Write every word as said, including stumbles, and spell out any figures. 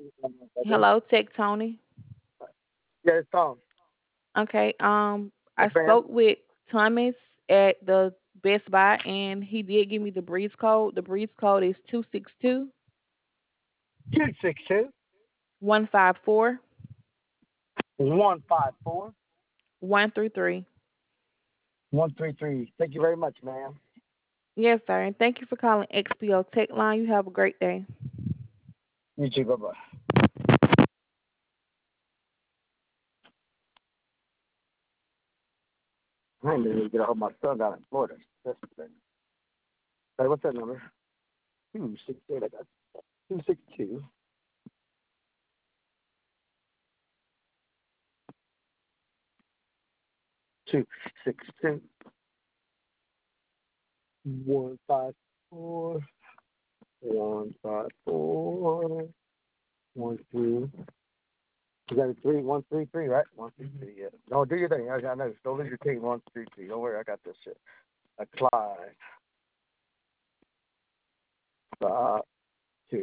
Hello, Tech Tony. Yeah, it's Tom. Okay. Um, I Yes, ma'am. spoke with Thomas at the Best Buy, and he did give me the breeze code. The breeze code is two six two Two six two one five four one five four one three three. one three three. Thank you very much, ma'am. Yes, sir. And thank you for calling X P O Tech Line. You have a great day. You too. Bye bye. I ain't been able to get a hold of my son down in Florida. That's the thing. Hey, what's that number? Two six eight. I got two six two. Two six two one five four one five four one three. You got a three one three three, right? One three three. Yeah. No, do your thing. I, I know. Don't lose your team. One three three. Don't worry. I got this shit. A Clyde. Uh,